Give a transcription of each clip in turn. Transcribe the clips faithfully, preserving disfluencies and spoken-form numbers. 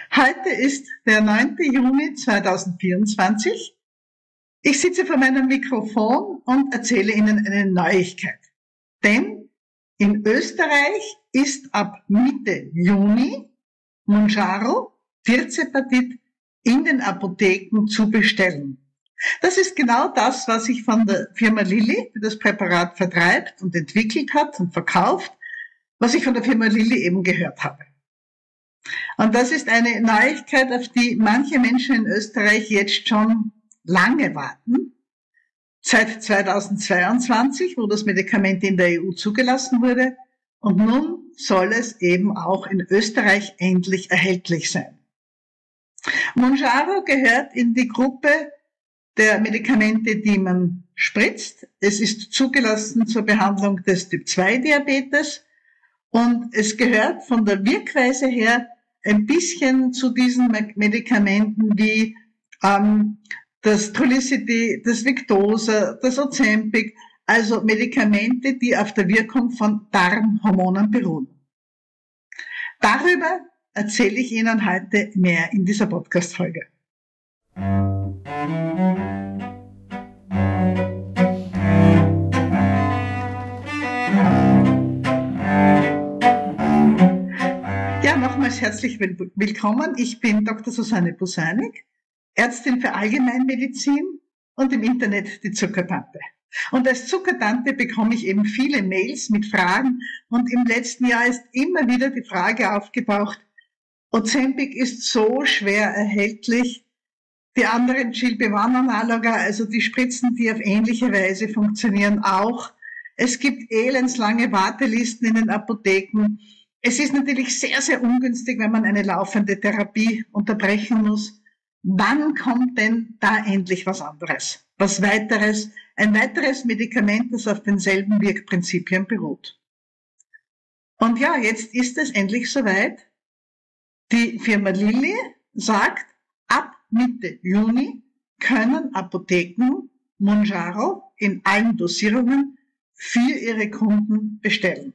Heute ist der neunte Juni zweitausendvierundzwanzig. Ich sitze vor meinem Mikrofon und erzähle Ihnen eine Neuigkeit. Denn in Österreich ist ab Mitte Juni Mounjaro Tirzepatit in den Apotheken zu bestellen. Das ist genau das, was ich von der Firma Lilly, die das Präparat vertreibt und entwickelt hat und verkauft, was ich von der Firma Lilly eben gehört habe. Und das ist eine Neuigkeit, auf die manche Menschen in Österreich jetzt schon lange warten. Seit zweitausendzweiundzwanzig, wo das Medikament in der E U zugelassen wurde. Und nun soll es eben auch in Österreich endlich erhältlich sein. Mounjaro gehört in die Gruppe der Medikamente, die man spritzt. Es ist zugelassen zur Behandlung des Typ zwei Diabetes. Und es gehört von der Wirkweise her ein bisschen zu diesen Medikamenten wie ähm, das Trulicity, das Victoza, das Ozempic, also Medikamente, die auf der Wirkung von Darmhormonen beruhen. Darüber erzähle ich Ihnen heute mehr in dieser Podcast-Folge. Ja, nochmals herzlich willkommen. Ich bin Doktor Susanne Busanik, Ärztin für Allgemeinmedizin und im Internet die Zuckertante. Und als Zuckertante bekomme ich eben viele Mails mit Fragen und im letzten Jahr ist immer wieder die Frage aufgetaucht, Ozempic ist so schwer erhältlich, die anderen G L P eins Analoga, also die Spritzen, die auf ähnliche Weise funktionieren, auch. Es gibt elendslange Wartelisten in den Apotheken. Es ist natürlich sehr, sehr ungünstig, wenn man eine laufende Therapie unterbrechen muss. Wann kommt denn da endlich was anderes? Was weiteres? Ein weiteres Medikament, das auf denselben Wirkprinzipien beruht. Und ja, jetzt ist es endlich soweit. Die Firma Lilly sagt, ab Mitte Juni können Apotheken Mounjaro in allen Dosierungen für ihre Kunden bestellen.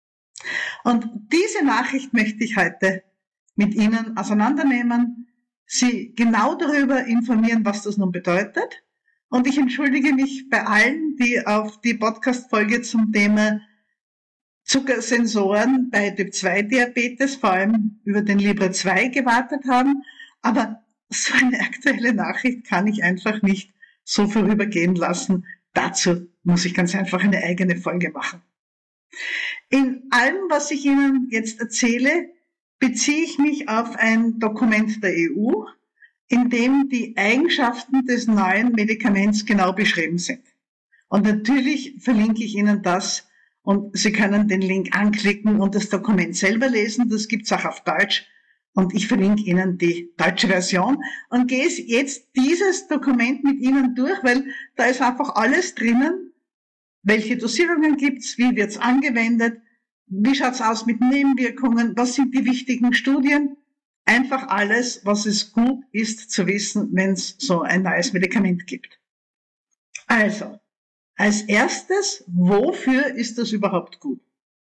Und diese Nachricht möchte ich heute mit Ihnen auseinandernehmen, Sie genau darüber informieren, was das nun bedeutet. Und ich entschuldige mich bei allen, die auf die Podcast-Folge zum Thema Zuckersensoren bei Typ zwei Diabetes, vor allem über den Libre zwei gewartet haben. Aber so eine aktuelle Nachricht kann ich einfach nicht so vorübergehen lassen. Dazu muss ich ganz einfach eine eigene Folge machen. In allem, was ich Ihnen jetzt erzähle, beziehe ich mich auf ein Dokument der E U, in dem die Eigenschaften des neuen Medikaments genau beschrieben sind. Und natürlich verlinke ich Ihnen das und Sie können den Link anklicken und das Dokument selber lesen. Das gibt's auch auf Deutsch und ich verlinke Ihnen die deutsche Version und gehe jetzt dieses Dokument mit Ihnen durch, weil da ist einfach alles drinnen. Welche Dosierungen gibt's? Wie wird's angewendet? Wie schaut's aus mit Nebenwirkungen? Was sind die wichtigen Studien? Einfach alles, was es gut ist zu wissen, wenn es so ein neues Medikament gibt. Also, als erstes, wofür ist das überhaupt gut?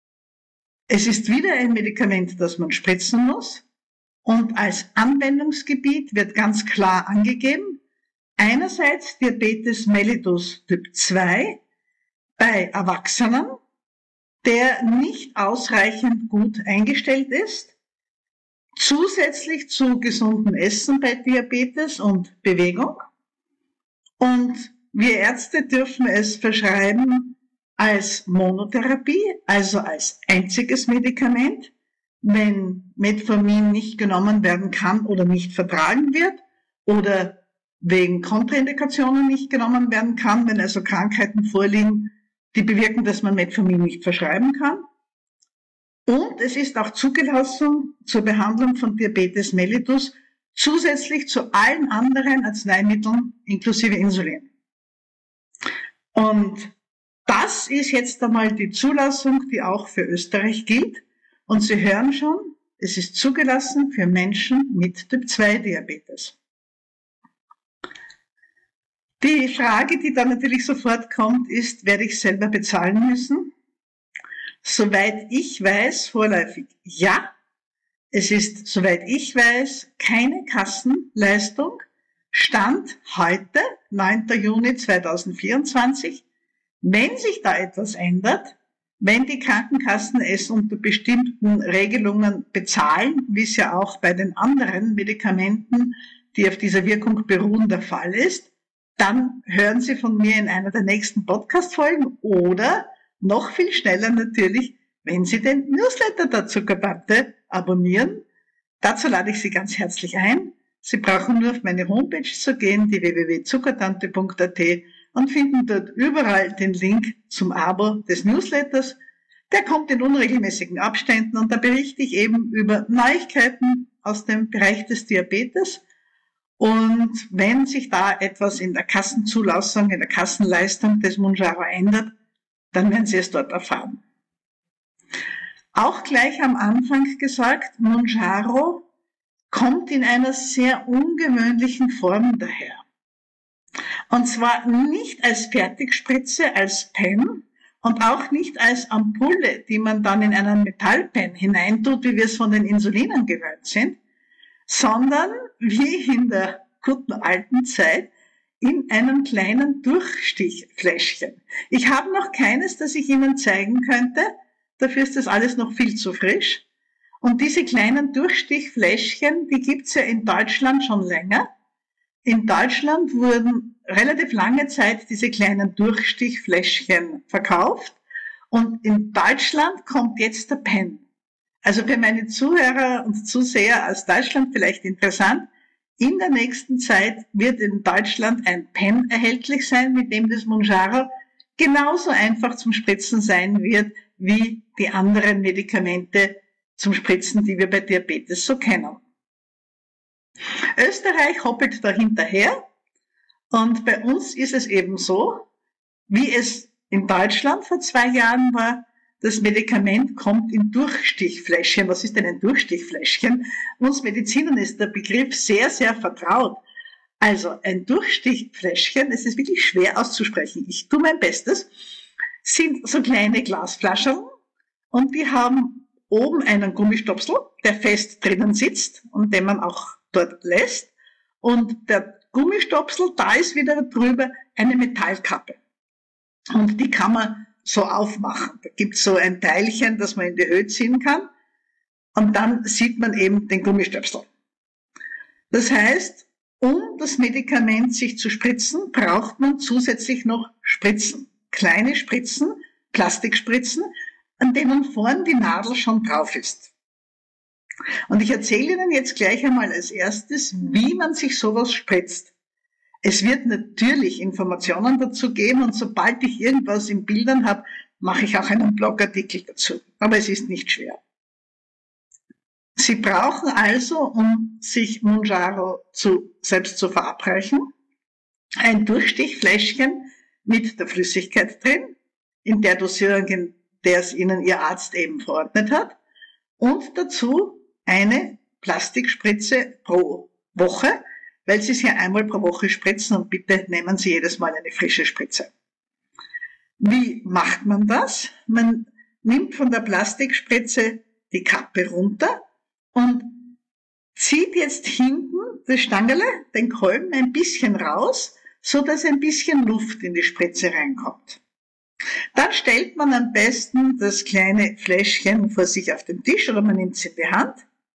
Es ist wieder ein Medikament, das man spritzen muss. Und als Anwendungsgebiet wird ganz klar angegeben, einerseits Diabetes mellitus Typ zwei bei Erwachsenen, der nicht ausreichend gut eingestellt ist, zusätzlich zu gesundem Essen bei Diabetes und Bewegung. Und wir Ärzte dürfen es verschreiben als Monotherapie, also als einziges Medikament, wenn Metformin nicht genommen werden kann oder nicht vertragen wird oder wegen Kontraindikationen nicht genommen werden kann, wenn also Krankheiten vorliegen, die bewirken, dass man Metformin nicht verschreiben kann. Und es ist auch zugelassen zur Behandlung von Diabetes mellitus zusätzlich zu allen anderen Arzneimitteln inklusive Insulin. Und das ist jetzt einmal die Zulassung, die auch für Österreich gilt. Und Sie hören schon, es ist zugelassen für Menschen mit Typ zwei Diabetes. Die Frage, die dann natürlich sofort kommt, ist, werde ich selber bezahlen müssen? Soweit ich weiß, vorläufig ja. Es ist, soweit ich weiß, keine Kassenleistung. Stand heute, neunter Juni zweitausendvierundzwanzig. Wenn sich da etwas ändert, wenn die Krankenkassen es unter bestimmten Regelungen bezahlen, wie es ja auch bei den anderen Medikamenten, die auf dieser Wirkung beruhen, der Fall ist, dann hören Sie von mir in einer der nächsten Podcast-Folgen oder noch viel schneller natürlich, wenn Sie den Newsletter der Zuckertante abonnieren. Dazu lade ich Sie ganz herzlich ein. Sie brauchen nur auf meine Homepage zu gehen, die w w w punkt zuckertante punkt a t, und finden dort überall den Link zum Abo des Newsletters. Der kommt in unregelmäßigen Abständen und da berichte ich eben über Neuigkeiten aus dem Bereich des Diabetes. Und wenn sich da etwas in der Kassenzulassung, in der Kassenleistung des Mounjaro ändert, dann werden Sie es dort erfahren. Auch gleich am Anfang gesagt, Mounjaro kommt in einer sehr ungewöhnlichen Form daher. Und zwar nicht als Fertigspritze, als Pen und auch nicht als Ampulle, die man dann in einen Metallpen hineintut, wie wir es von den Insulinen gewöhnt sind, sondern wie in der guten alten Zeit in einem kleinen Durchstichfläschchen. Ich habe noch keines, das ich Ihnen zeigen könnte. Dafür ist das alles noch viel zu frisch. Und diese kleinen Durchstichfläschchen, die gibt's ja in Deutschland schon länger. In Deutschland wurden relativ lange Zeit diese kleinen Durchstichfläschchen verkauft. Und in Deutschland kommt jetzt der Pen. Also für meine Zuhörer und Zuseher aus Deutschland vielleicht interessant. In der nächsten Zeit wird in Deutschland ein Pen erhältlich sein, mit dem das Mounjaro genauso einfach zum Spritzen sein wird, wie die anderen Medikamente zum Spritzen, die wir bei Diabetes so kennen. Österreich hoppelt da hinterher und bei uns ist es eben so, wie es in Deutschland vor zwei Jahren war. Das Medikament kommt in Durchstichfläschchen. Was ist denn ein Durchstichfläschchen? Uns Medizinern ist der Begriff sehr, sehr vertraut. Also ein Durchstichfläschchen, es ist wirklich schwer auszusprechen, ich tue mein Bestes, sind so kleine Glasflaschen und die haben oben einen Gummistopsel, der fest drinnen sitzt und den man auch dort lässt. Und der Gummistopsel, da ist wieder drüber eine Metallkappe. Und die kann man so aufmachen. Da gibt es so ein Teilchen, das man in die Höhe ziehen kann. Und dann sieht man eben den Gummistöpsel. Das heißt, um das Medikament sich zu spritzen, braucht man zusätzlich noch Spritzen. Kleine Spritzen, Plastikspritzen, an denen vorn die Nadel schon drauf ist. Und ich erzähle Ihnen jetzt gleich einmal als erstes, wie man sich sowas spritzt. Es wird natürlich Informationen dazu geben und sobald ich irgendwas in Bildern habe, mache ich auch einen Blogartikel dazu. Aber es ist nicht schwer. Sie brauchen also, um sich Mounjaro zu, selbst zu verabreichen, ein Durchstichfläschchen mit der Flüssigkeit drin, in der Dosierung, in der es Ihnen Ihr Arzt eben verordnet hat, und dazu eine Plastikspritze pro Woche, weil Sie es ja einmal pro Woche spritzen und bitte nehmen Sie jedes Mal eine frische Spritze. Wie macht man das? Man nimmt von der Plastikspritze die Kappe runter und zieht jetzt hinten das Stangerle, den Kolben, ein bisschen raus, so dass ein bisschen Luft in die Spritze reinkommt. Dann stellt man am besten das kleine Fläschchen vor sich auf den Tisch oder man nimmt es in die Hand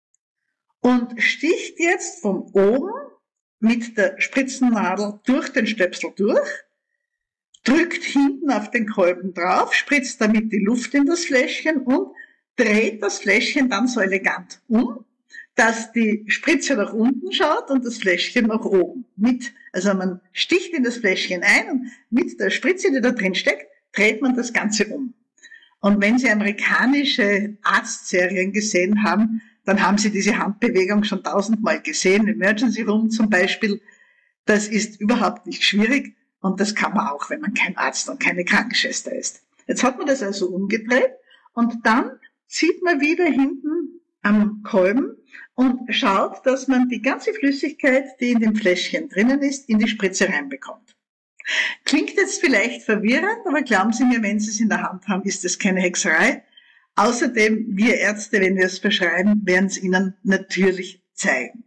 und sticht jetzt von oben mit der Spritzennadel durch den Stöpsel durch, drückt hinten auf den Kolben drauf, spritzt damit die Luft in das Fläschchen und dreht das Fläschchen dann so elegant um, dass die Spritze nach unten schaut und das Fläschchen nach oben. Mit, also man sticht in das Fläschchen ein und mit der Spritze, die da drin steckt, dreht man das Ganze um. Und wenn Sie amerikanische Arztserien gesehen haben, dann haben Sie diese Handbewegung schon tausendmal gesehen. Emergency Room zum Beispiel. Das ist überhaupt nicht schwierig und das kann man auch, wenn man kein Arzt und keine Krankenschwester ist. Jetzt hat man das also umgedreht und dann zieht man wieder hinten am Kolben und schaut, dass man die ganze Flüssigkeit, die in dem Fläschchen drinnen ist, in die Spritze reinbekommt. Klingt jetzt vielleicht verwirrend, aber glauben Sie mir, wenn Sie es in der Hand haben, ist das keine Hexerei. Außerdem, wir Ärzte, wenn wir es verschreiben, werden es Ihnen natürlich zeigen.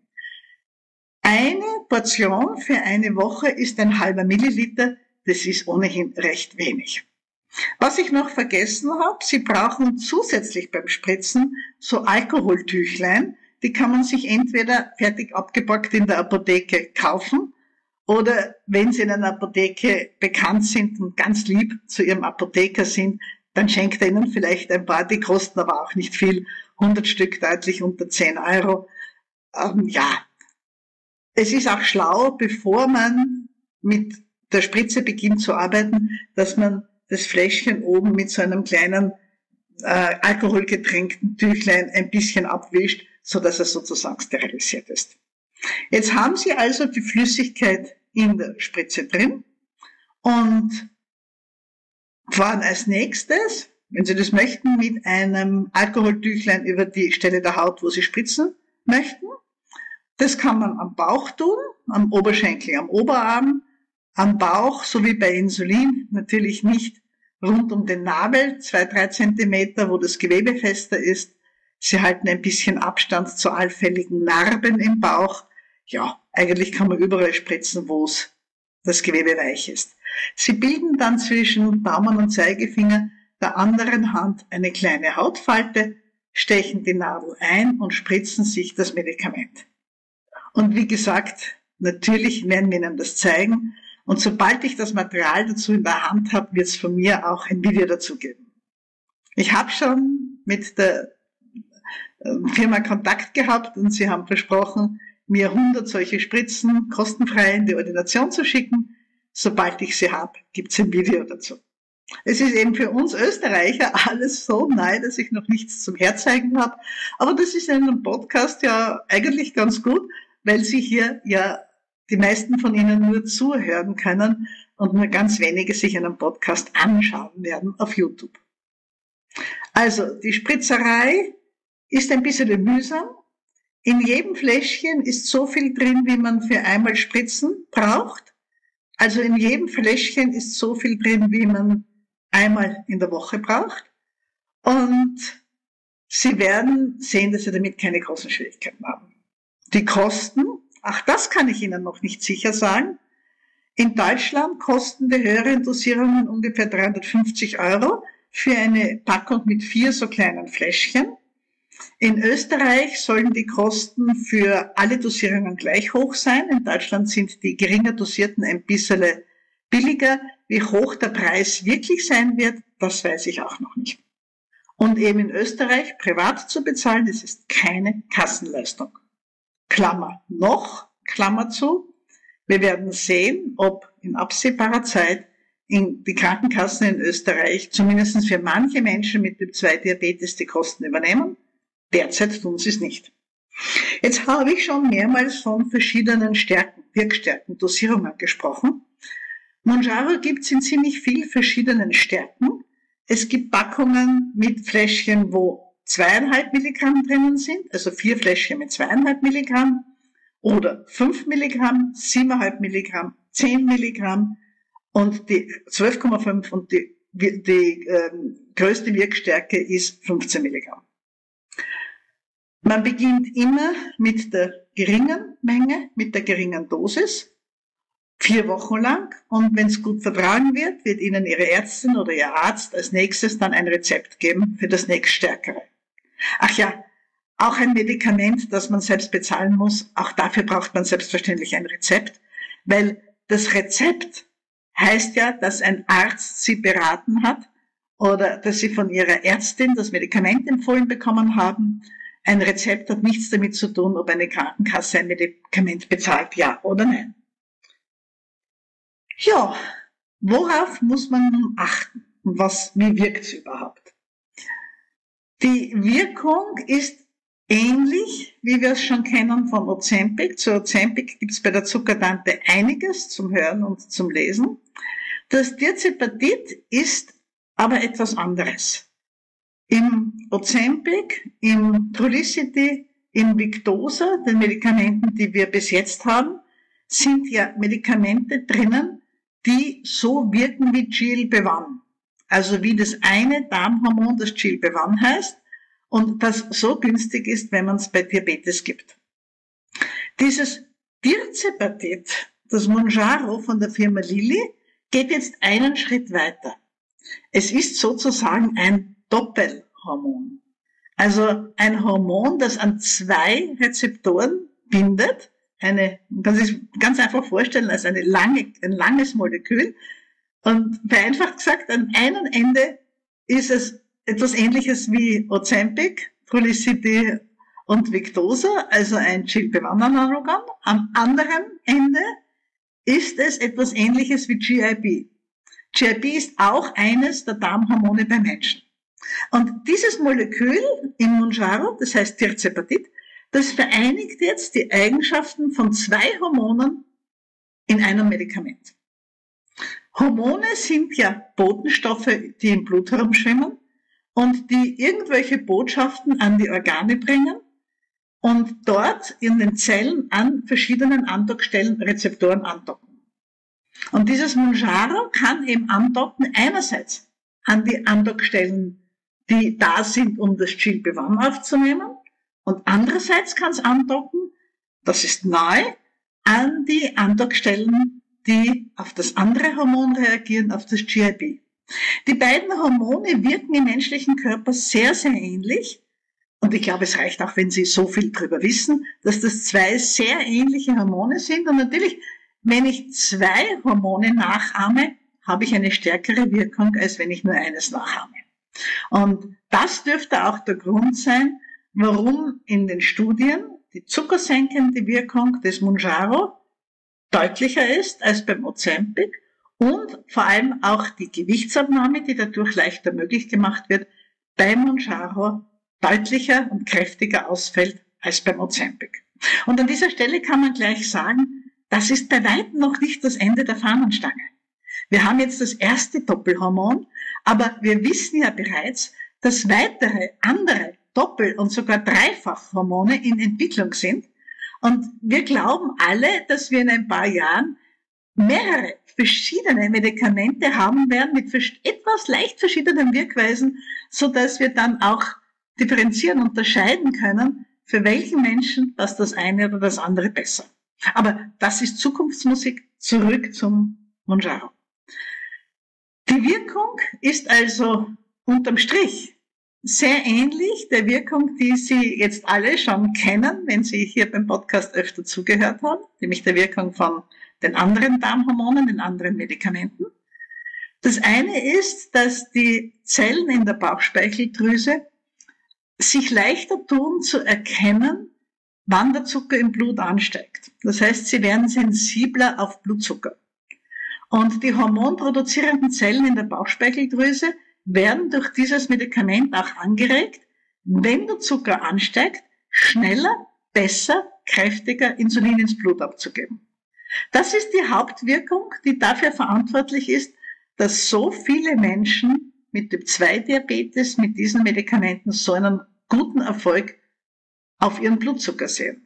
Eine Portion für eine Woche ist ein halber Milliliter, das ist ohnehin recht wenig. Was ich noch vergessen habe, Sie brauchen zusätzlich beim Spritzen so Alkoholtüchlein, die kann man sich entweder fertig abgepackt in der Apotheke kaufen oder wenn Sie in einer Apotheke bekannt sind und ganz lieb zu Ihrem Apotheker sind, dann schenkt er Ihnen vielleicht ein paar, die kosten aber auch nicht viel, hundert Stück deutlich unter zehn Euro. Ähm, ja, es ist auch schlau, bevor man mit der Spritze beginnt zu arbeiten, dass man das Fläschchen oben mit so einem kleinen äh, alkoholgetränkten Tüchlein ein bisschen abwischt, so dass er sozusagen sterilisiert ist. Jetzt haben Sie also die Flüssigkeit in der Spritze drin und fahren als nächstes, wenn Sie das möchten, mit einem Alkoholtüchlein über die Stelle der Haut, wo Sie spritzen möchten. Das kann man am Bauch tun, am Oberschenkel, am Oberarm, am Bauch, so wie bei Insulin, natürlich nicht rund um den Nabel, zwei, drei Zentimeter, wo das Gewebe fester ist. Sie halten ein bisschen Abstand zu allfälligen Narben im Bauch. Ja, eigentlich kann man überall spritzen, wo es das Gewebe weich ist. Sie bilden dann zwischen Daumen und Zeigefinger der anderen Hand eine kleine Hautfalte, stechen die Nadel ein und spritzen sich das Medikament. Und wie gesagt, natürlich werden wir Ihnen das zeigen. Und sobald ich das Material dazu in der Hand habe, wird es von mir auch ein Video dazu geben. Ich habe schon mit der Firma Kontakt gehabt und sie haben versprochen, mir hundert solche Spritzen kostenfrei in die Ordination zu schicken. Sobald ich sie habe, gibt es ein Video dazu. Es ist eben für uns Österreicher alles so neu, dass ich noch nichts zum Herzeigen habe. Aber das ist in einem Podcast ja eigentlich ganz gut, weil Sie hier ja die meisten von Ihnen nur zuhören können und nur ganz wenige sich einen Podcast anschauen werden auf YouTube. Also, die Spritzerei ist ein bisschen mühsam. In jedem Fläschchen ist so viel drin, wie man für einmal Spritzen braucht. Also in jedem Fläschchen ist so viel drin, wie man einmal in der Woche braucht. Und Sie werden sehen, dass Sie damit keine großen Schwierigkeiten haben. Die Kosten, ach, das kann ich Ihnen noch nicht sicher sagen. In Deutschland kosten die höheren Dosierungen ungefähr dreihundertfünfzig Euro für eine Packung mit vier so kleinen Fläschchen. In Österreich sollen die Kosten für alle Dosierungen gleich hoch sein. In Deutschland sind die geringer dosierten ein bisschen billiger. Wie hoch der Preis wirklich sein wird, das weiß ich auch noch nicht. Und eben in Österreich privat zu bezahlen, das ist keine Kassenleistung. Klammer noch, Klammer zu. Wir werden sehen, ob in absehbarer Zeit in die Krankenkassen in Österreich zumindest für manche Menschen mit Typ zwei Diabetes die Kosten übernehmen. Derzeit tun sie es nicht. Jetzt habe ich schon mehrmals von verschiedenen Stärken, Wirkstärken, Dosierungen gesprochen. Mounjaro gibt es in ziemlich vielen verschiedenen Stärken. Es gibt Packungen mit Fläschchen, wo zweieinhalb Milligramm drinnen sind, also vier Fläschchen mit zweieinhalb Milligramm oder fünf Milligramm, siebeneinhalb Milligramm, zehn Milligramm und die zwölf Komma fünf und die, die ähm, größte Wirkstärke ist fünfzehn Milligramm. Man beginnt immer mit der geringen Menge, mit der geringen Dosis, vier Wochen lang. Und wenn es gut vertragen wird, wird Ihnen Ihre Ärztin oder Ihr Arzt als nächstes dann ein Rezept geben für das nächststärkere. Ach ja, auch ein Medikament, das man selbst bezahlen muss, auch dafür braucht man selbstverständlich ein Rezept, weil das Rezept heißt ja, dass ein Arzt Sie beraten hat oder dass Sie von Ihrer Ärztin das Medikament empfohlen bekommen haben. Ein Rezept hat nichts damit zu tun, ob eine Krankenkasse ein Medikament bezahlt, ja oder nein. Ja, worauf muss man nun achten und was, wie wirkt es überhaupt? Die Wirkung ist ähnlich, wie wir es schon kennen von Ozempic. Zu Ozempic gibt es bei der Zuckertante einiges zum Hören und zum Lesen. Das Diazepatit ist aber etwas anderes. Im Ozempic, im Trulicity, im Victoza, den Medikamenten, die wir bis jetzt haben, sind ja Medikamente drinnen, die so wirken wie G L P eins. also wie das eine Darmhormon, das G L P eins heißt, und das so günstig ist, wenn man es bei Diabetes gibt. Dieses Tirzepatid, das Mounjaro von der Firma Lilly, geht jetzt einen Schritt weiter. Es ist sozusagen ein Doppelhormon. Also ein Hormon, das an zwei Rezeptoren bindet. Eine, man kann sich ganz einfach vorstellen, als eine lange, ein langes Molekül. Und vereinfacht gesagt, an einem Ende ist es etwas Ähnliches wie Ozempic, Trulicity und Victoza, also ein G L P eins Analogon. Am anderen Ende ist es etwas Ähnliches wie G I B. G I B ist auch eines der Darmhormone bei Menschen. Und dieses Molekül im Mounjaro, das heißt Tirzepatid, das vereinigt jetzt die Eigenschaften von zwei Hormonen in einem Medikament. Hormone sind ja Botenstoffe, die im Blut herumschwimmen und die irgendwelche Botschaften an die Organe bringen und dort in den Zellen an verschiedenen Andockstellen Rezeptoren andocken. Und dieses Mounjaro kann eben andocken einerseits an die Andockstellen, die da sind, um das G L P eins aufzunehmen, und andererseits kann es andocken, das ist neu, an die Andockstellen, die auf das andere Hormon reagieren, auf das G I B. Die beiden Hormone wirken im menschlichen Körper sehr, sehr ähnlich. Und ich glaube, es reicht auch, wenn Sie so viel drüber wissen, dass das zwei sehr ähnliche Hormone sind. Und natürlich, wenn ich zwei Hormone nachahme, habe ich eine stärkere Wirkung, als wenn ich nur eines nachahme. Und das dürfte auch der Grund sein, warum in den Studien die zuckersenkende Wirkung des Mounjaro deutlicher ist als beim Ozempic und vor allem auch die Gewichtsabnahme, die dadurch leichter möglich gemacht wird, beim Mounjaro deutlicher und kräftiger ausfällt als beim Ozempic. Und an dieser Stelle kann man gleich sagen, das ist bei weitem noch nicht das Ende der Fahnenstange. Wir haben jetzt das erste Doppelhormon, aber wir wissen ja bereits, dass weitere andere Doppel- und sogar Dreifachhormone in Entwicklung sind. Und wir glauben alle, dass wir in ein paar Jahren mehrere verschiedene Medikamente haben werden mit etwas leicht verschiedenen Wirkweisen, so dass wir dann auch differenzieren, unterscheiden können, für welchen Menschen passt das eine oder das andere besser. Aber das ist Zukunftsmusik. Zurück zum Mounjaro. Die Wirkung ist also unterm Strich sehr ähnlich der Wirkung, die Sie jetzt alle schon kennen, wenn Sie hier beim Podcast öfter zugehört haben, nämlich der Wirkung von den anderen Darmhormonen, den anderen Medikamenten. Das eine ist, dass die Zellen in der Bauchspeicheldrüse sich leichter tun zu erkennen, wann der Zucker im Blut ansteigt. Das heißt, sie werden sensibler auf Blutzucker. Und die hormonproduzierenden Zellen in der Bauchspeicheldrüse werden durch dieses Medikament auch angeregt, wenn der Zucker ansteigt, schneller, besser, kräftiger Insulin ins Blut abzugeben. Das ist die Hauptwirkung, die dafür verantwortlich ist, dass so viele Menschen mit Typ zwei Diabetes mit diesen Medikamenten so einen guten Erfolg auf ihren Blutzucker sehen.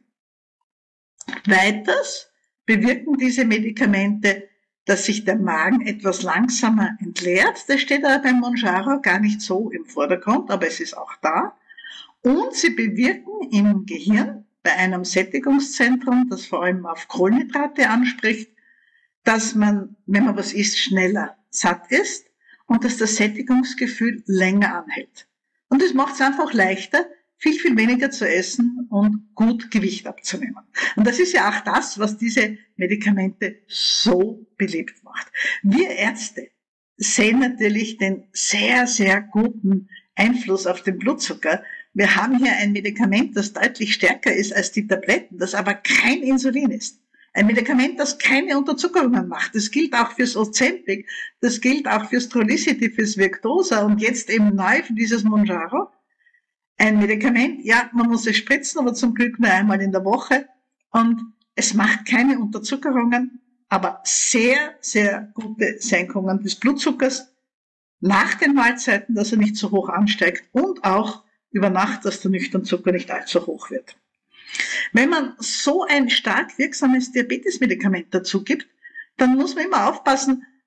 Weiters bewirken diese Medikamente, dass sich der Magen etwas langsamer entleert. Das steht aber beim Mounjaro gar nicht so im Vordergrund, aber es ist auch da. Und sie bewirken im Gehirn bei einem Sättigungszentrum, das vor allem auf Kohlenhydrate anspricht, dass man, wenn man was isst, schneller satt ist und dass das Sättigungsgefühl länger anhält. Und das macht es einfach leichter, viel, viel weniger zu essen und gut Gewicht abzunehmen. Und das ist ja auch das, was diese Medikamente so beliebt macht. Wir Ärzte sehen natürlich den sehr, sehr guten Einfluss auf den Blutzucker. Wir haben hier ein Medikament, das deutlich stärker ist als die Tabletten, das aber kein Insulin ist. Ein Medikament, das keine Unterzuckerungen macht. Das gilt auch fürs Ozempic, das gilt auch fürs Trulicity, fürs Victoza und jetzt eben neu für dieses Mounjaro. Ein Medikament, ja, man muss es spritzen, aber zum Glück nur einmal in der Woche. Und es macht keine Unterzuckerungen, aber sehr, sehr gute Senkungen des Blutzuckers nach den Mahlzeiten, dass er nicht so hoch ansteigt und auch über Nacht, dass der Nüchternzucker nicht allzu hoch wird. Wenn man so ein stark wirksames Diabetesmedikament dazu gibt, dann muss man immer aufpassen,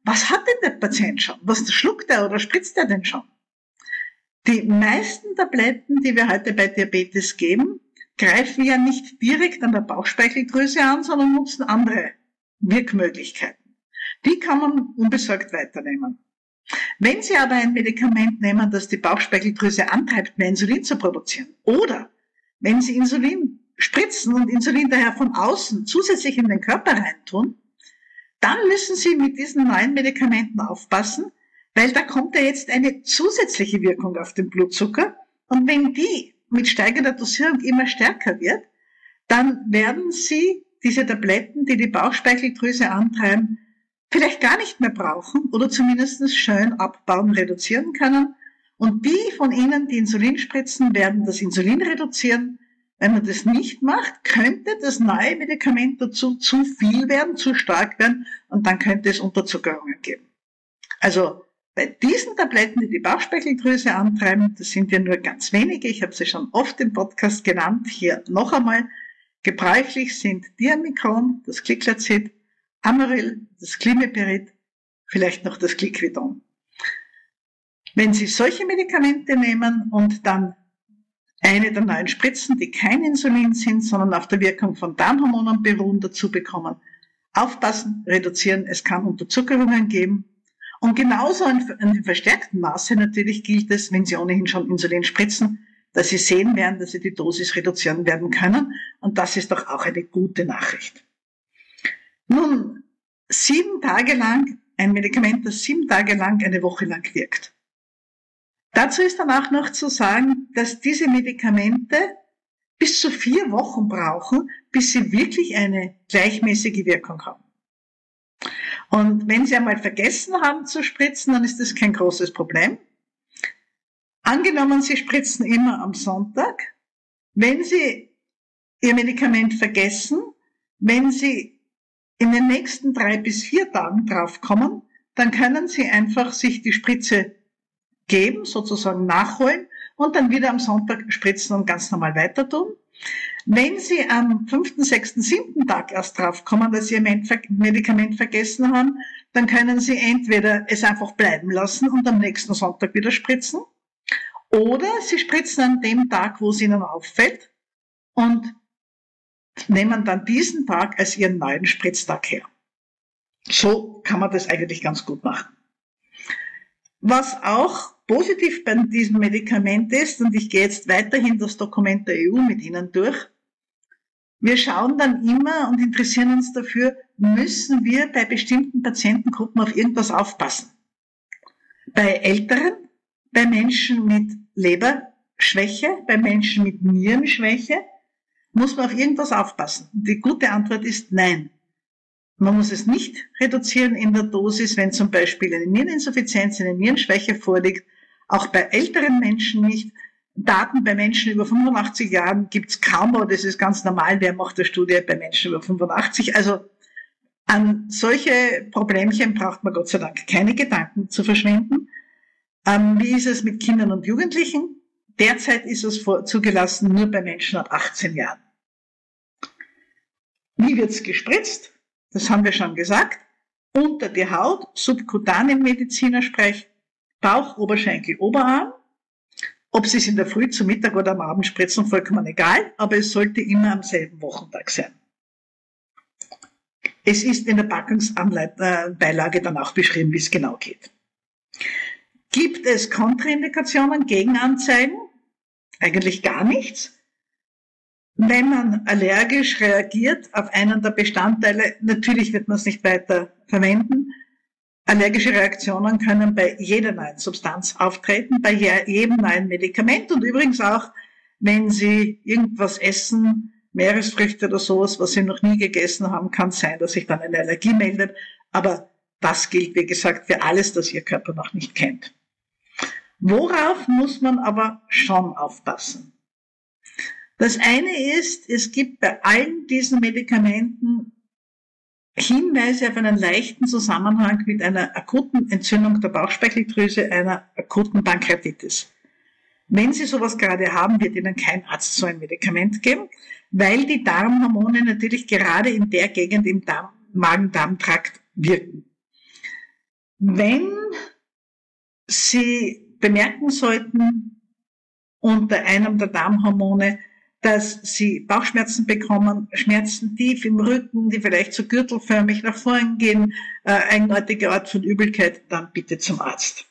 was hat denn der Patient schon? Was schluckt er oder spritzt er denn schon? Die meisten Tabletten, die wir heute bei Diabetes geben, greifen ja nicht direkt an der Bauchspeicheldrüse an, sondern nutzen andere Wirkmöglichkeiten. Die kann man unbesorgt weiternehmen. Wenn Sie aber ein Medikament nehmen, das die Bauchspeicheldrüse antreibt, mehr Insulin zu produzieren, oder wenn Sie Insulin spritzen und Insulin daher von außen zusätzlich in den Körper reintun, dann müssen Sie mit diesen neuen Medikamenten aufpassen, weil da kommt ja jetzt eine zusätzliche Wirkung auf den Blutzucker. Und wenn die mit steigender Dosierung immer stärker wird, dann werden Sie diese Tabletten, die die Bauchspeicheldrüse antreiben, vielleicht gar nicht mehr brauchen oder zumindest schön abbauen, reduzieren können. Und die von Ihnen, die Insulin spritzen, werden das Insulin reduzieren. Wenn man das nicht macht, könnte das neue Medikament dazu zu viel werden, zu stark werden und dann könnte es Unterzuckerungen geben. Also bei diesen Tabletten, die die Bauchspeicheldrüse antreiben, das sind ja nur ganz wenige, ich habe sie schon oft im Podcast genannt, hier noch einmal, gebräuchlich sind Diamikron, das Gliclazid, Amaryl, das Klimeperid, vielleicht noch das Gliclidon. Wenn Sie solche Medikamente nehmen und dann eine der neuen Spritzen, die kein Insulin sind, sondern auf der Wirkung von Darmhormonen beruhen, dazu bekommen, aufpassen, reduzieren, es kann Unterzuckerungen geben. Und genauso in einem verstärkten Maße natürlich gilt es, wenn Sie ohnehin schon Insulin spritzen, dass Sie sehen werden, dass Sie die Dosis reduzieren werden können. Und das ist doch auch eine gute Nachricht. Nun, sieben Tage lang, ein Medikament, das sieben Tage lang, eine Woche lang wirkt. Dazu ist dann auch noch zu sagen, dass diese Medikamente bis zu vier Wochen brauchen, bis sie wirklich eine gleichmäßige Wirkung haben. Und wenn Sie einmal vergessen haben zu spritzen, dann ist das kein großes Problem. Angenommen, Sie spritzen immer am Sonntag. Wenn Sie Ihr Medikament vergessen, wenn Sie in den nächsten drei bis vier Tagen draufkommen, dann können Sie einfach sich die Spritze geben, sozusagen nachholen und dann wieder am Sonntag spritzen und ganz normal weiter tun. Wenn Sie am fünften, sechsten, siebten Tag erst draufkommen, dass Sie Ihr Medikament vergessen haben, dann können Sie entweder es einfach bleiben lassen und am nächsten Sonntag wieder spritzen, oder Sie spritzen an dem Tag, wo es Ihnen auffällt und nehmen dann diesen Tag als Ihren neuen Spritztag her. So kann man das eigentlich ganz gut machen. Was auch positiv bei diesem Medikament ist, und ich gehe jetzt weiterhin das Dokument der E U mit Ihnen durch, wir schauen dann immer und interessieren uns dafür, müssen wir bei bestimmten Patientengruppen auf irgendwas aufpassen. Bei Älteren, bei Menschen mit Leberschwäche, bei Menschen mit Nierenschwäche, muss man auf irgendwas aufpassen. Und die gute Antwort ist nein. Man muss es nicht reduzieren in der Dosis, wenn zum Beispiel eine Niereninsuffizienz, eine Nierenschwäche vorliegt. Auch bei älteren Menschen nicht. Daten bei Menschen über fünfundachtzig Jahren gibt es kaum, aber das ist ganz normal. Wer macht eine Studie bei Menschen über fünfundachtzig? Also an solche Problemchen braucht man Gott sei Dank keine Gedanken zu verschwenden. Ähm, wie ist es mit Kindern und Jugendlichen? Derzeit ist es vor, zugelassen nur bei Menschen ab achtzehn Jahren. Wie wird's gespritzt? Das haben wir schon gesagt. Unter die Haut, subkutan im Medizinersprech, Bauch, Oberschenkel, Oberarm. Ob Sie es in der Früh, zum Mittag oder am Abend spritzen, vollkommen egal, aber es sollte immer am selben Wochentag sein. Es ist in der Packungsbeilage dann auch beschrieben, wie es genau geht. Gibt es Kontraindikationen, Gegenanzeigen? Eigentlich gar nichts. Wenn man allergisch reagiert auf einen der Bestandteile, natürlich wird man es nicht weiter verwenden. Allergische Reaktionen können bei jeder neuen Substanz auftreten, bei jedem neuen Medikament und übrigens auch, wenn Sie irgendwas essen, Meeresfrüchte oder sowas, was Sie noch nie gegessen haben, kann es sein, dass sich dann eine Allergie meldet. Aber das gilt, wie gesagt, für alles, das Ihr Körper noch nicht kennt. Worauf muss man aber schon aufpassen? Das eine ist, es gibt bei allen diesen Medikamenten Hinweise auf einen leichten Zusammenhang mit einer akuten Entzündung der Bauchspeicheldrüse, einer akuten Pankreatitis. Wenn Sie sowas gerade haben, wird Ihnen kein Arzt so ein Medikament geben, weil die Darmhormone natürlich gerade in der Gegend im Darm, Magen-Darm-Trakt wirken. Wenn Sie bemerken sollten unter einem der Darmhormone, dass Sie Bauchschmerzen bekommen, Schmerzen tief im Rücken, die vielleicht so gürtelförmig nach vorn gehen, äh, eigenartige Art von Übelkeit, dann bitte zum Arzt.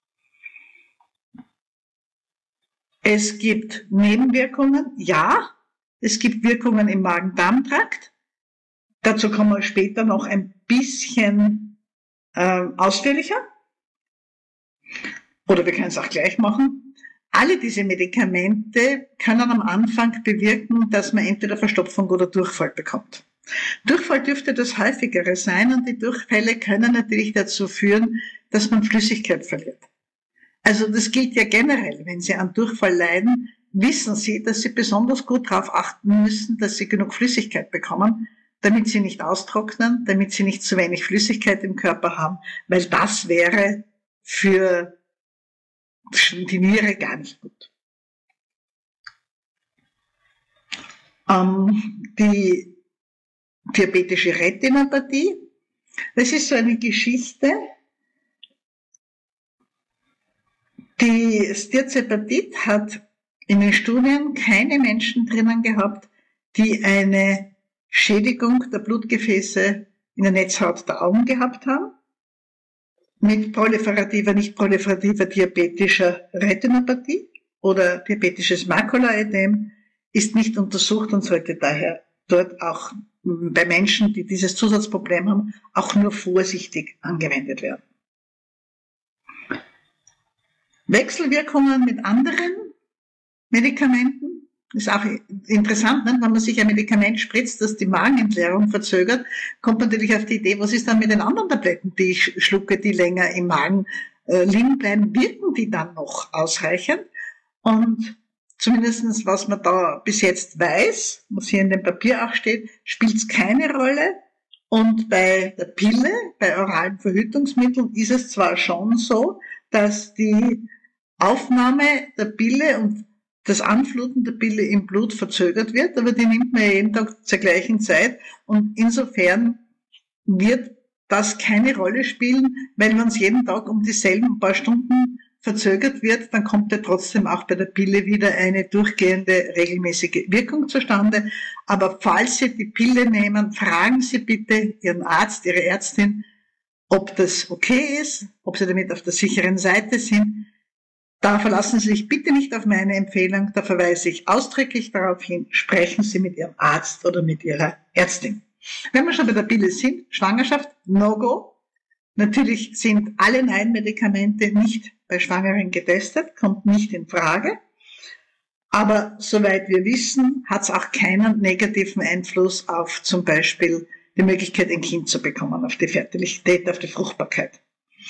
Es gibt Nebenwirkungen, ja, es gibt Wirkungen im Magen-Darm-Trakt. Dazu kommen wir später noch ein bisschen äh, ausführlicher. Oder wir können es auch gleich machen. Alle diese Medikamente können am Anfang bewirken, dass man entweder Verstopfung oder Durchfall bekommt. Durchfall dürfte das häufigere sein und die Durchfälle können natürlich dazu führen, dass man Flüssigkeit verliert. Also das gilt ja generell, wenn Sie an Durchfall leiden, wissen Sie, dass Sie besonders gut darauf achten müssen, dass Sie genug Flüssigkeit bekommen, damit Sie nicht austrocknen, damit Sie nicht zu wenig Flüssigkeit im Körper haben, weil das wäre für die Niere gar nicht gut. Ähm, die diabetische Retinopathie, das ist so eine Geschichte, die Tirzepatid hat in den Studien keine Menschen drinnen gehabt, die eine Schädigung der Blutgefäße in der Netzhaut der Augen gehabt haben. Mit proliferativer, nicht proliferativer diabetischer Retinopathie oder diabetisches Makulaödem ist nicht untersucht und sollte daher dort auch bei Menschen, die dieses Zusatzproblem haben, auch nur vorsichtig angewendet werden. Wechselwirkungen mit anderen Medikamenten ist auch interessant, ne? Wenn man sich ein Medikament spritzt, das die Magenentleerung verzögert, kommt man natürlich auf die Idee, was ist dann mit den anderen Tabletten, die ich schlucke, die länger im Magen äh, liegen bleiben, wirken die dann noch ausreichend? Und zumindestens was man da bis jetzt weiß, was hier in dem Papier auch steht, spielt es keine Rolle. Und bei der Pille, bei oralen Verhütungsmitteln ist es zwar schon so, dass die Aufnahme der Pille und das Anfluten der Pille im Blut verzögert wird, aber die nimmt man ja jeden Tag zur gleichen Zeit und insofern wird das keine Rolle spielen, weil wenn es jeden Tag um dieselben paar Stunden verzögert wird, dann kommt ja trotzdem auch bei der Pille wieder eine durchgehende regelmäßige Wirkung zustande. Aber falls Sie die Pille nehmen, fragen Sie bitte Ihren Arzt, Ihre Ärztin, ob das okay ist, ob Sie damit auf der sicheren Seite sind. Da verlassen Sie sich bitte nicht auf meine Empfehlung, da verweise ich ausdrücklich darauf hin, sprechen Sie mit Ihrem Arzt oder mit Ihrer Ärztin. Wenn wir schon bei der Pille sind, Schwangerschaft, No-Go. Natürlich sind alle Nein-Medikamente nicht bei Schwangeren getestet, kommt nicht in Frage. Aber soweit wir wissen, hat es auch keinen negativen Einfluss auf zum Beispiel die Möglichkeit, ein Kind zu bekommen, auf die Fertilität, auf die Fruchtbarkeit.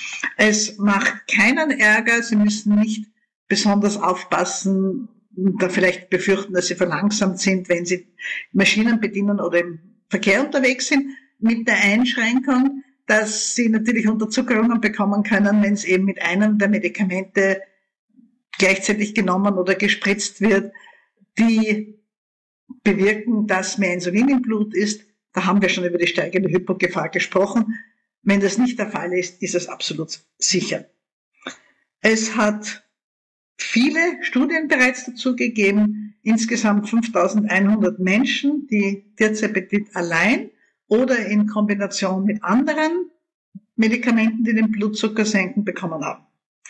Es macht keinen Ärger, Sie müssen nicht besonders aufpassen und da vielleicht befürchten, dass Sie verlangsamt sind, wenn Sie Maschinen bedienen oder im Verkehr unterwegs sind, mit der Einschränkung, dass Sie natürlich Unterzuckerungen bekommen können, wenn es eben mit einem der Medikamente gleichzeitig genommen oder gespritzt wird, die bewirken, dass mehr Insulin im Blut ist. Da haben wir schon über die steigende Hypogefahr gesprochen. Wenn das nicht der Fall ist, ist es absolut sicher. Es hat viele Studien bereits dazu gegeben, insgesamt fünftausendeinhundert Menschen, die Tirzepatid allein oder in Kombination mit anderen Medikamenten, die den Blutzucker senken, bekommen haben.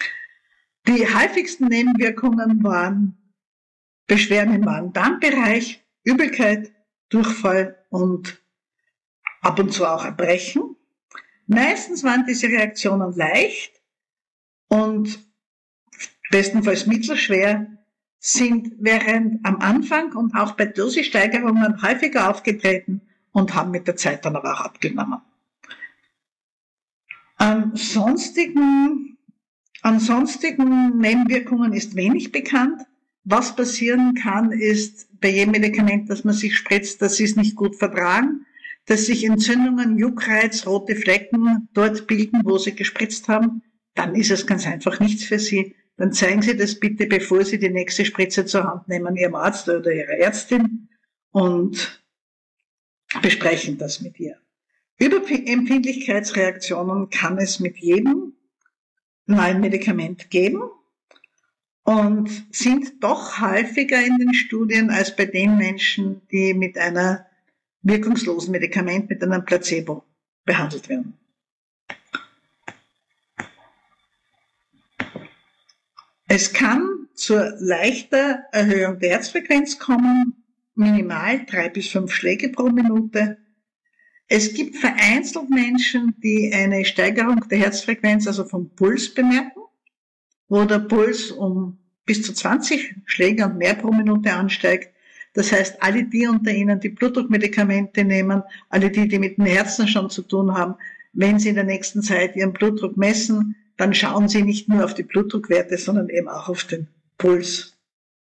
Die häufigsten Nebenwirkungen waren Beschwerden im Magen-Darm-Bereich, Übelkeit, Durchfall und ab und zu auch Erbrechen. Meistens waren diese Reaktionen leicht und bestenfalls mittelschwer, sind während am Anfang und auch bei Dosissteigerungen häufiger aufgetreten und haben mit der Zeit dann aber auch abgenommen. An sonstigen, an sonstigen Nebenwirkungen ist wenig bekannt. Was passieren kann, ist bei jedem Medikament, das man sich spritzt, dass sie es nicht gut vertragen, dass sich Entzündungen, Juckreiz, rote Flecken dort bilden, wo sie gespritzt haben. Dann ist es ganz einfach nichts für Sie. Dann zeigen Sie das bitte, bevor Sie die nächste Spritze zur Hand nehmen, Ihrem Arzt oder Ihrer Ärztin und besprechen das mit ihr. Überempfindlichkeitsreaktionen kann es mit jedem neuen Medikament geben und sind doch häufiger in den Studien als bei den Menschen, die mit einer wirkungslosen Medikament, mit einem Placebo behandelt werden. Es kann zur leichter Erhöhung der Herzfrequenz kommen, minimal drei bis fünf Schläge pro Minute. Es gibt vereinzelt Menschen, die eine Steigerung der Herzfrequenz, also vom Puls, bemerken, wo der Puls um bis zu zwanzig Schläge und mehr pro Minute ansteigt. Das heißt, alle die unter Ihnen, die Blutdruckmedikamente nehmen, alle die, die mit dem Herzen schon zu tun haben, wenn Sie in der nächsten Zeit Ihren Blutdruck messen, dann schauen Sie nicht nur auf die Blutdruckwerte, sondern eben auch auf den Puls.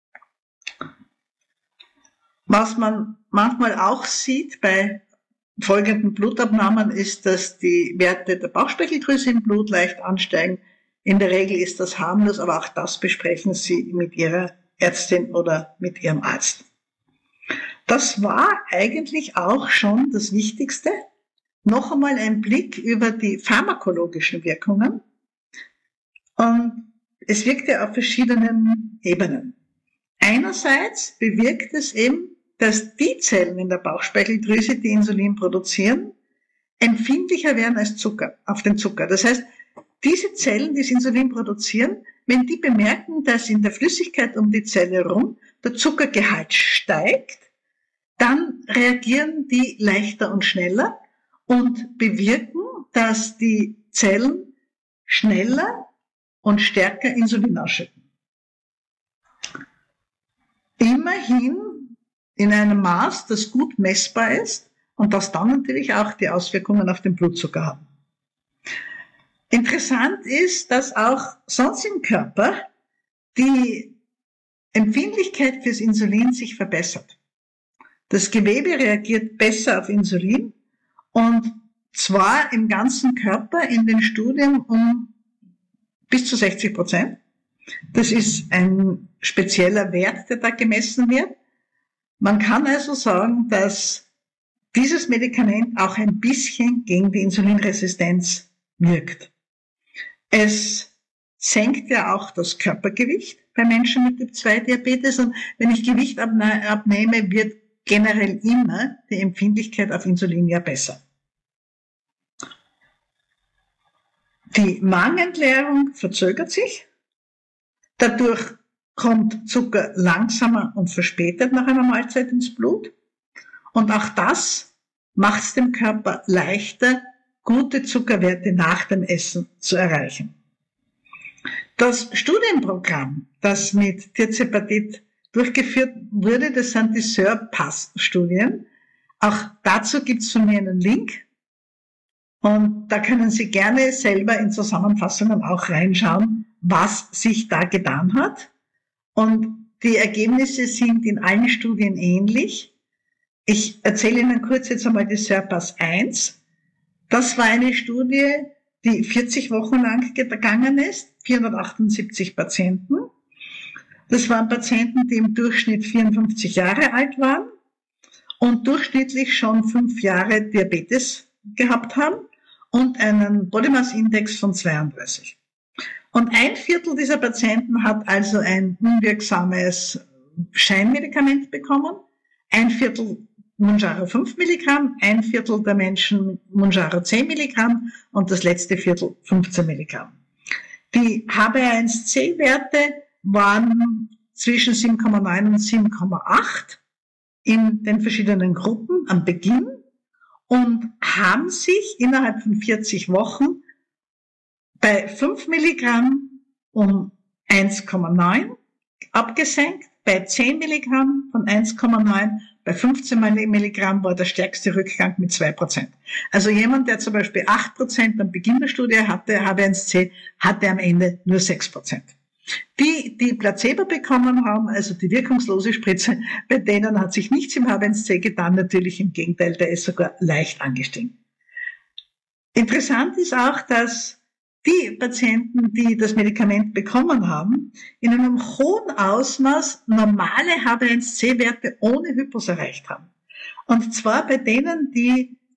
Was man manchmal auch sieht bei folgenden Blutabnahmen ist, dass die Werte der Bauchspeicheldrüse im Blut leicht ansteigen. In der Regel ist das harmlos, aber auch das besprechen Sie mit Ihrer Ärztin oder mit Ihrem Arzt. Das war eigentlich auch schon das Wichtigste. Noch einmal ein Blick über die pharmakologischen Wirkungen. Und es wirkt ja auf verschiedenen Ebenen. Einerseits bewirkt es eben, dass die Zellen in der Bauchspeicheldrüse, die Insulin produzieren, empfindlicher werden als Zucker, auf den Zucker. Das heißt, diese Zellen, die das Insulin produzieren, wenn die bemerken, dass in der Flüssigkeit um die Zelle herum der Zuckergehalt steigt, dann reagieren die leichter und schneller und bewirken, dass die Zellen schneller und stärker Insulin ausschütten. Immerhin in einem Maß, das gut messbar ist und das dann natürlich auch die Auswirkungen auf den Blutzucker haben. Interessant ist, dass auch sonst im Körper die Empfindlichkeit fürs Insulin sich verbessert. Das Gewebe reagiert besser auf Insulin und zwar im ganzen Körper in den Studien um bis zu sechzig Prozent. Das ist ein spezieller Wert, der da gemessen wird. Man kann also sagen, dass dieses Medikament auch ein bisschen gegen die Insulinresistenz wirkt. Es senkt ja auch das Körpergewicht bei Menschen mit Typ zwei Diabetes und wenn ich Gewicht abnehme, wird generell immer die Empfindlichkeit auf Insulin ja besser. Die Magenentleerung verzögert sich. Dadurch kommt Zucker langsamer und verspätet nach einer Mahlzeit ins Blut. Und auch das macht es dem Körper leichter, gute Zuckerwerte nach dem Essen zu erreichen. Das Studienprogramm, das mit Tirzepatid durchgeführt wurde, das sind die SURPASS-Studien. Auch dazu gibt es von mir einen Link. Und da können Sie gerne selber in Zusammenfassungen auch reinschauen, was sich da getan hat. Und die Ergebnisse sind in allen Studien ähnlich. Ich erzähle Ihnen kurz jetzt einmal die SURPASS eins. Das war eine Studie, die vierzig Wochen lang gegangen ist, vierhundertachtundsiebzig Patienten. Das waren Patienten, die im Durchschnitt vierundfünfzig Jahre alt waren und durchschnittlich schon fünf Jahre Diabetes gehabt haben und einen Body Mass Index von zweiunddreißig. Und ein Viertel dieser Patienten hat also ein unwirksames Scheinmedikament bekommen, ein Viertel Mounjaro fünf Milligramm, ein Viertel der Menschen Mounjaro zehn Milligramm und das letzte Viertel fünfzehn Milligramm. Die H b A eins C Werte waren zwischen sieben Komma neun und sieben Komma acht in den verschiedenen Gruppen am Beginn und haben sich innerhalb von vierzig Wochen bei fünf Milligramm um eins Komma neun abgesenkt, bei zehn Milligramm von eins Komma neun, bei fünfzehn Milligramm war der stärkste Rückgang mit zwei Prozent. Also jemand, der zum Beispiel acht Prozent am Beginn der Studie hatte, H b A eins C, hatte am Ende nur sechs Prozent. Die, die Placebo bekommen haben, also die wirkungslose Spritze, bei denen hat sich nichts im H b A eins C getan, natürlich im Gegenteil, der ist sogar leicht angestiegen. Interessant ist auch, dass die Patienten, die das Medikament bekommen haben, in einem hohen Ausmaß normale H b A eins C Werte ohne Hypos erreicht haben. Und zwar bei denen, die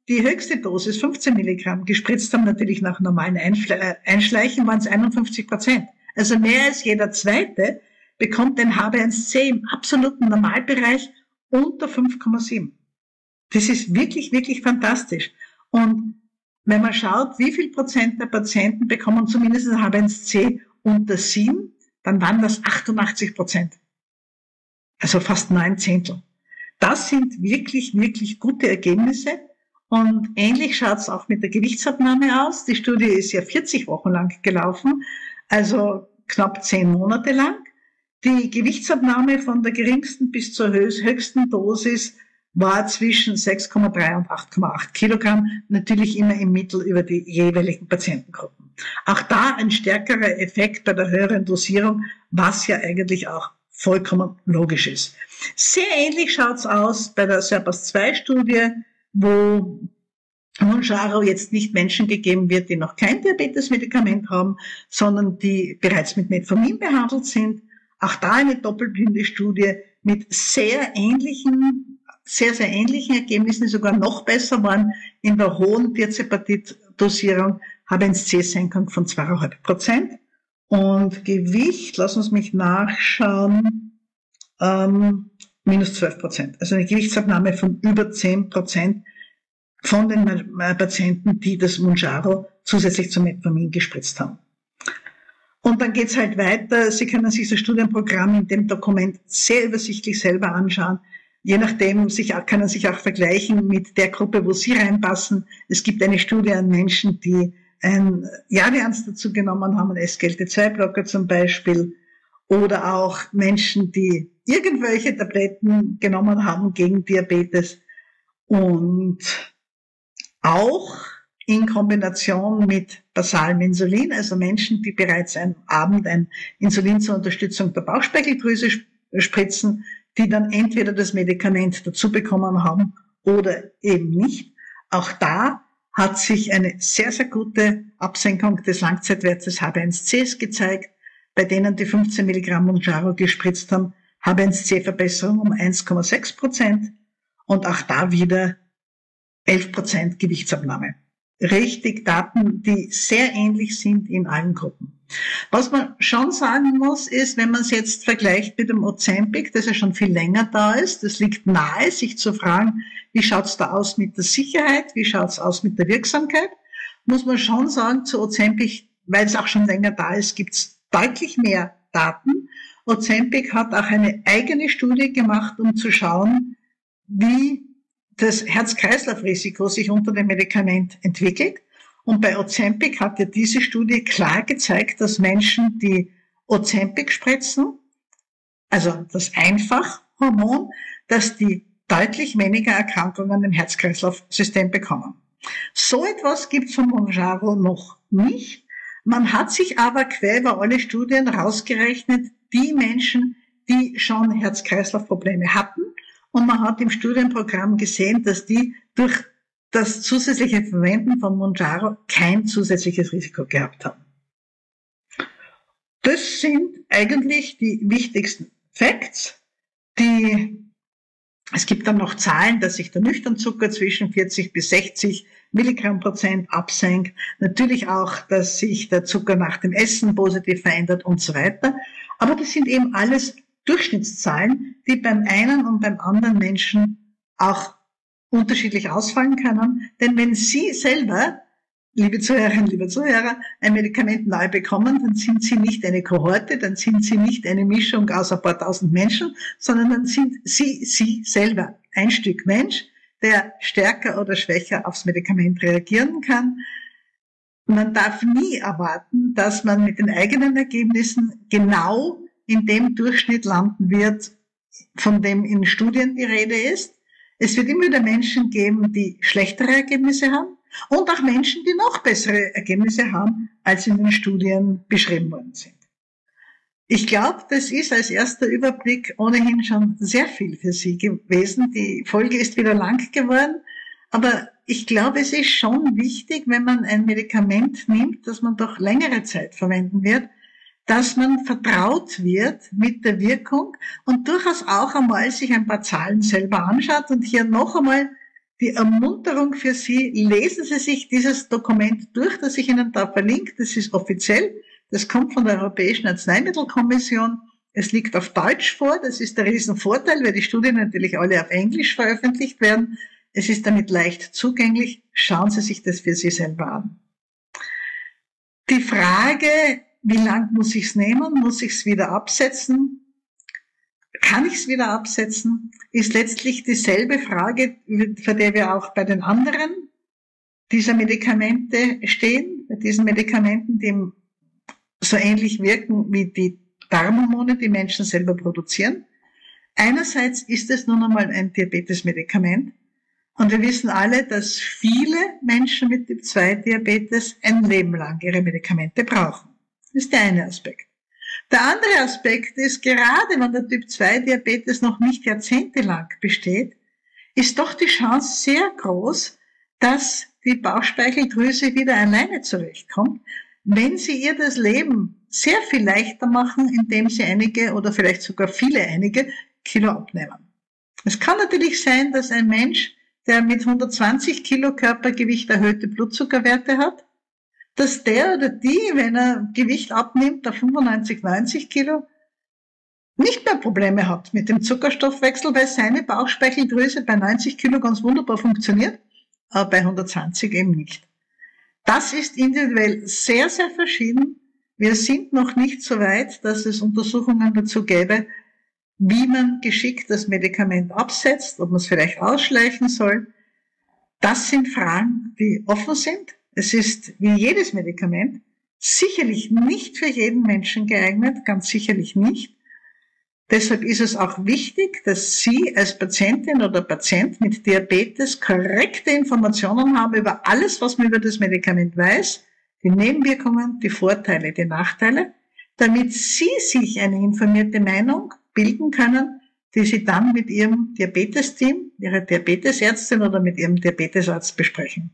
die höchste Dosis, fünfzehn Milligramm, gespritzt haben, natürlich nach normalen Einschleichen, waren es einundfünfzig Prozent. Also mehr als jeder Zweite bekommt den H b eins C im absoluten Normalbereich unter fünf Komma sieben. Das ist wirklich, wirklich fantastisch. Und wenn man schaut, wie viel Prozent der Patienten bekommen zumindest ein H b eins C unter sieben, dann waren das achtundachtzig Prozent. Also fast neun Zehntel. Das sind wirklich, wirklich gute Ergebnisse. Und ähnlich schaut es auch mit der Gewichtsabnahme aus. Die Studie ist ja vierzig Wochen lang gelaufen, also knapp zehn Monate lang. Die Gewichtsabnahme von der geringsten bis zur höchsten Dosis war zwischen sechs Komma drei und acht Komma acht Kilogramm, natürlich immer im Mittel über die jeweiligen Patientengruppen. Auch da ein stärkerer Effekt bei der höheren Dosierung, was ja eigentlich auch vollkommen logisch ist. Sehr ähnlich schaut's aus bei der SURPASS zwei Studie, wo Mounjaro jetzt nicht Menschen gegeben wird, die noch kein Diabetesmedikament haben, sondern die bereits mit Metformin behandelt sind. Auch da eine doppelblinde Studie mit sehr ähnlichen, sehr, sehr ähnlichen Ergebnissen, die sogar noch besser waren in der hohen Tirzepatid-Dosierung, H b eins C-Senkung von zwei Komma fünf Prozent. Und Gewicht, lass uns mich nachschauen, ähm, minus zwölf Prozent. Also eine Gewichtsabnahme von über zehn Prozent von den Patienten, die das Mounjaro zusätzlich zum Metformin gespritzt haben. Und dann geht's halt weiter. Sie können sich das Studienprogramm in dem Dokument sehr übersichtlich selber anschauen. Je nachdem sich, können sich auch vergleichen mit der Gruppe, wo Sie reinpassen. Es gibt eine Studie an Menschen, die ein Jardians dazu genommen haben, ein S G L T zwei Blocker zum Beispiel, oder auch Menschen, die irgendwelche Tabletten genommen haben gegen Diabetes und auch in Kombination mit basalem Insulin, also Menschen, die bereits am Abend ein Insulin zur Unterstützung der Bauchspeicheldrüse spritzen, die dann entweder das Medikament dazu bekommen haben oder eben nicht. Auch da hat sich eine sehr, sehr gute Absenkung des Langzeitwerts des H b eins Cs gezeigt, bei denen die fünfzehn Milligramm Mounjaro gespritzt haben, H b eins C-Verbesserung um eins Komma sechs Prozent und auch da wieder elf Prozent Gewichtsabnahme. Richtig Daten, die sehr ähnlich sind in allen Gruppen. Was man schon sagen muss, ist, wenn man es jetzt vergleicht mit dem Ozempic, das ja schon viel länger da ist, das liegt nahe, sich zu fragen, wie schaut's da aus mit der Sicherheit, wie schaut's aus mit der Wirksamkeit, muss man schon sagen, zu Ozempic, weil es auch schon länger da ist, gibt's deutlich mehr Daten. Ozempic hat auch eine eigene Studie gemacht, um zu schauen, wie das Herz-Kreislauf-Risiko sich unter dem Medikament entwickelt. Und bei Ozempic hat ja diese Studie klar gezeigt, dass Menschen, die Ozempic spritzen, also das Einfachhormon, dass die deutlich weniger Erkrankungen im Herz-Kreislauf-System bekommen. So etwas gibt's von Mounjaro noch nicht. Man hat sich aber quer über alle Studien rausgerechnet, die Menschen, die schon Herz-Kreislauf-Probleme hatten. Und man hat im Studienprogramm gesehen, dass die durch das zusätzliche Verwenden von Mounjaro kein zusätzliches Risiko gehabt haben. Das sind eigentlich die wichtigsten Facts. Die, es gibt dann noch Zahlen, dass sich der Nüchternzucker zwischen vierzig bis sechzig Milligramm Prozent absenkt. Natürlich auch, dass sich der Zucker nach dem Essen positiv verändert und so weiter. Aber das sind eben alles Durchschnittszahlen, die beim einen und beim anderen Menschen auch unterschiedlich ausfallen können. Denn wenn Sie selber, liebe Zuhörerinnen, liebe Zuhörer, ein Medikament neu bekommen, dann sind Sie nicht eine Kohorte, dann sind Sie nicht eine Mischung aus ein paar tausend Menschen, sondern dann sind Sie, Sie selber ein Stück Mensch, der stärker oder schwächer aufs Medikament reagieren kann. Man darf nie erwarten, dass man mit den eigenen Ergebnissen genau in dem Durchschnitt landen wird, von dem in Studien die Rede ist. Es wird immer wieder Menschen geben, die schlechtere Ergebnisse haben und auch Menschen, die noch bessere Ergebnisse haben, als in den Studien beschrieben worden sind. Ich glaube, das ist als erster Überblick ohnehin schon sehr viel für Sie gewesen. Die Folge ist wieder lang geworden, aber ich glaube, es ist schon wichtig, wenn man ein Medikament nimmt, das man doch längere Zeit verwenden wird, dass man vertraut wird mit der Wirkung und durchaus auch einmal sich ein paar Zahlen selber anschaut und hier noch einmal die Ermunterung für Sie, lesen Sie sich dieses Dokument durch, das ich Ihnen da verlinke. Das ist offiziell. Das kommt von der Europäischen Arzneimittelkommission. Es liegt auf Deutsch vor. Das ist der Riesenvorteil, weil die Studien natürlich alle auf Englisch veröffentlicht werden. Es ist damit leicht zugänglich. Schauen Sie sich das für Sie selber an. Die Frage, wie lang muss ich es nehmen? Muss ich es wieder absetzen? Kann ich es wieder absetzen? Ist letztlich dieselbe Frage, vor der wir auch bei den anderen dieser Medikamente stehen, bei diesen Medikamenten, die so ähnlich wirken wie die Darmhormone, die Menschen selber produzieren. Einerseits ist es nun einmal ein Diabetesmedikament und wir wissen alle, dass viele Menschen mit Typ zwei Diabetes ein Leben lang ihre Medikamente brauchen. Das ist der eine Aspekt. Der andere Aspekt ist, gerade wenn der Typ zwei Diabetes noch nicht jahrzehntelang besteht, ist doch die Chance sehr groß, dass die Bauchspeicheldrüse wieder alleine zurechtkommt, wenn Sie ihr das Leben sehr viel leichter machen, indem Sie einige oder vielleicht sogar viele einige Kilo abnehmen. Es kann natürlich sein, dass ein Mensch, der mit hundertzwanzig Kilo Körpergewicht erhöhte Blutzuckerwerte hat, dass der oder die, wenn er Gewicht abnimmt auf fünfundneunzig, neunzig Kilo, nicht mehr Probleme hat mit dem Zuckerstoffwechsel, weil seine Bauchspeicheldrüse bei neunzig Kilo ganz wunderbar funktioniert, aber bei hundertzwanzig eben nicht. Das ist individuell sehr, sehr verschieden. Wir sind noch nicht so weit, dass es Untersuchungen dazu gäbe, wie man geschickt das Medikament absetzt, ob man es vielleicht ausschleichen soll. Das sind Fragen, die offen sind. Es ist wie jedes Medikament sicherlich nicht für jeden Menschen geeignet, ganz sicherlich nicht. Deshalb ist es auch wichtig, dass Sie als Patientin oder Patient mit Diabetes korrekte Informationen haben über alles, was man über das Medikament weiß, die Nebenwirkungen, die Vorteile, die Nachteile, damit Sie sich eine informierte Meinung bilden können, die Sie dann mit Ihrem Diabetesteam, Ihrer Diabetesärztin oder mit Ihrem Diabetesarzt besprechen.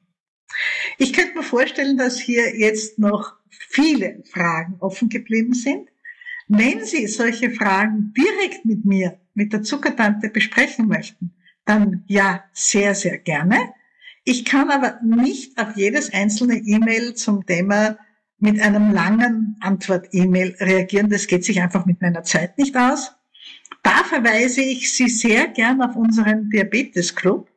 Ich könnte mir vorstellen, dass hier jetzt noch viele Fragen offen geblieben sind. Wenn Sie solche Fragen direkt mit mir, mit der Zuckertante besprechen möchten, dann ja, sehr, sehr gerne. Ich kann aber nicht auf jedes einzelne E-Mail zum Thema mit einem langen Antwort-E-Mail reagieren. Das geht sich einfach mit meiner Zeit nicht aus. Da verweise ich Sie sehr gern auf unseren Diabetes-Club,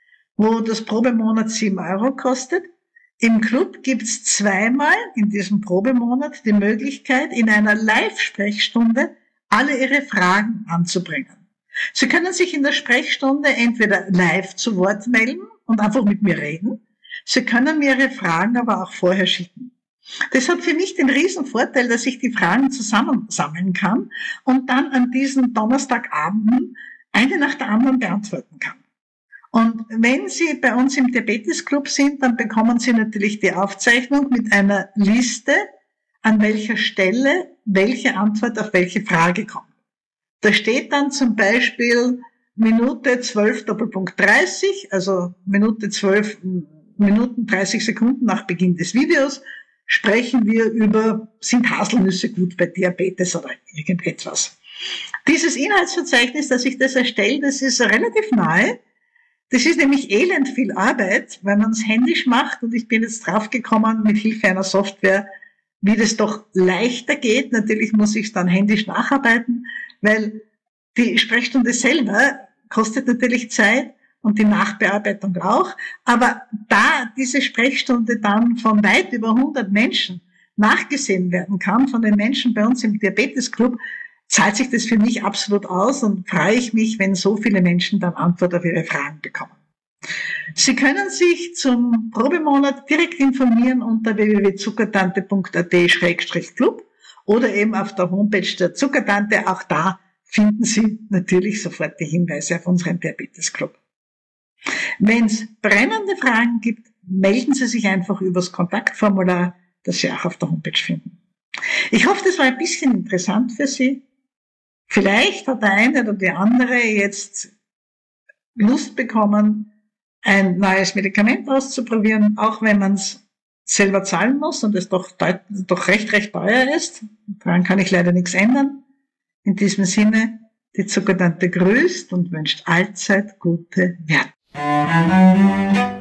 wo das Probemonat sieben Euro kostet. Im Club gibt's zweimal in diesem Probemonat die Möglichkeit, in einer Live-Sprechstunde alle Ihre Fragen anzubringen. Sie können sich in der Sprechstunde entweder live zu Wort melden und einfach mit mir reden. Sie können mir Ihre Fragen aber auch vorher schicken. Das hat für mich den riesen Vorteil, dass ich die Fragen zusammensammeln kann und dann an diesen Donnerstagabenden eine nach der anderen beantworten kann. Und wenn Sie bei uns im Diabetes-Club sind, dann bekommen Sie natürlich die Aufzeichnung mit einer Liste, an welcher Stelle welche Antwort auf welche Frage kommt. Da steht dann zum Beispiel Minute zwölf Doppelpunkt dreißig, also Minute zwölf Minuten dreißig Sekunden nach Beginn des Videos, sprechen wir über, sind Haselnüsse gut bei Diabetes oder irgendetwas. Dieses Inhaltsverzeichnis, dass ich das erstelle, das ist relativ nahe. Das ist nämlich elend viel Arbeit, weil man es händisch macht und ich bin jetzt draufgekommen mit Hilfe einer Software, wie das doch leichter geht. Natürlich muss ich es dann händisch nacharbeiten, weil die Sprechstunde selber kostet natürlich Zeit und die Nachbearbeitung auch. Aber da diese Sprechstunde dann von weit über hundert Menschen nachgesehen werden kann, von den Menschen bei uns im Diabetes-Club, zahlt sich das für mich absolut aus und freue ich mich, wenn so viele Menschen dann Antwort auf ihre Fragen bekommen. Sie können sich zum Probemonat direkt informieren unter w w w punkt zuckertante punkt a t Schrägstrich club oder eben auf der Homepage der Zuckertante. Auch da finden Sie natürlich sofort die Hinweise auf unseren Diabetes-Club. Wenn es brennende Fragen gibt, melden Sie sich einfach übers Kontaktformular, das Sie auch auf der Homepage finden. Ich hoffe, das war ein bisschen interessant für Sie. Vielleicht hat der eine oder die andere jetzt Lust bekommen, ein neues Medikament auszuprobieren, auch wenn man es selber zahlen muss und es doch, doch recht, recht teuer ist. Daran kann ich leider nichts ändern. In diesem Sinne, die Zuckertante grüßt und wünscht allzeit gute Werte. Musik